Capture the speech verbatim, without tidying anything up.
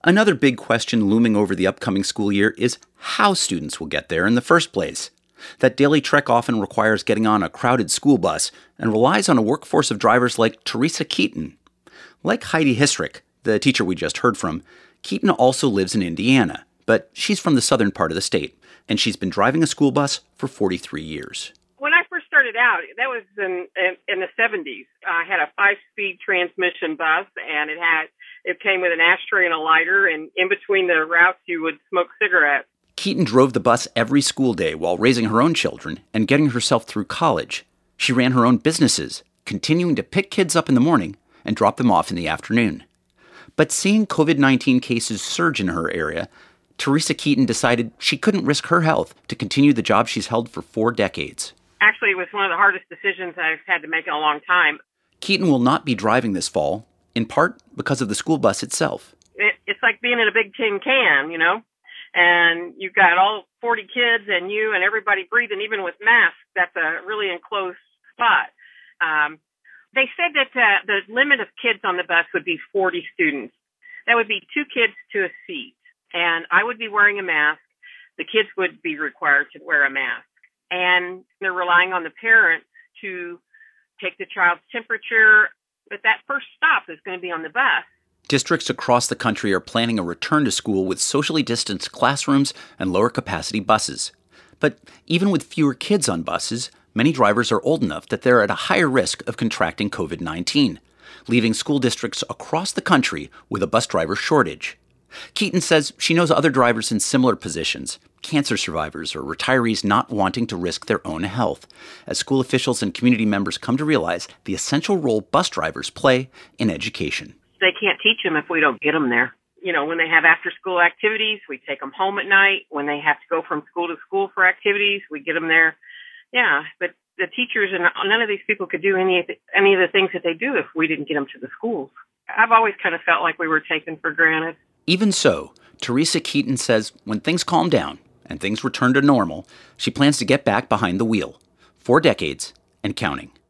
Another big question looming over the upcoming school year is how students will get there in the first place. That daily trek often requires getting on a crowded school bus and relies on a workforce of drivers like Teresa Keaton. Like Heidi Hisrick, the teacher we just heard from, Keaton also lives in Indiana, but she's from the southern part of the state, and she's been driving a school bus for forty-three years. When I first started out, that was in, in, in the seventies. I had a five-speed transmission bus, and it had it came with an ashtray and a lighter, and in between the routes, you would smoke cigarettes. Keaton drove the bus every school day while raising her own children and getting herself through college. She ran her own businesses, continuing to pick kids up in the morning and drop them off in the afternoon. But seeing covid nineteen cases surge in her area, Teresa Keaton decided she couldn't risk her health to continue the job she's held for four decades. Actually, it was one of the hardest decisions I've had to make in a long time. Keaton will not be driving this fall, in part because of the school bus itself. It, it's like being in a big tin can, you know, and you've got all forty kids and you and everybody breathing, even with masks. That's a really enclosed spot. Um, they said that uh, the limit of kids on the bus would be forty students. That would be two kids to a seat, and I would be wearing a mask. The kids would be required to wear a mask. And they're relying on the parents to take the child's temperature, but that first stop is going to be on the bus. Districts across the country are planning a return to school with socially distanced classrooms and lower capacity buses. But even with fewer kids on buses, many drivers are old enough that they're at a higher risk of contracting covid nineteen, leaving school districts across the country with a bus driver shortage. Keaton says she knows other drivers in similar positions, cancer survivors or retirees not wanting to risk their own health, as school officials and community members come to realize the essential role bus drivers play in education. They can't teach them if we don't get them there. You know, when they have after-school activities, we take them home at night. When they have to go from school to school for activities, we get them there. Yeah, but the teachers and none of these people could do any of the, any of the things that they do if we didn't get them to the schools. I've always kind of felt like we were taken for granted. Even so, Teresa Keaton says when things calm down and things return to normal, she plans to get back behind the wheel. Four decades and counting.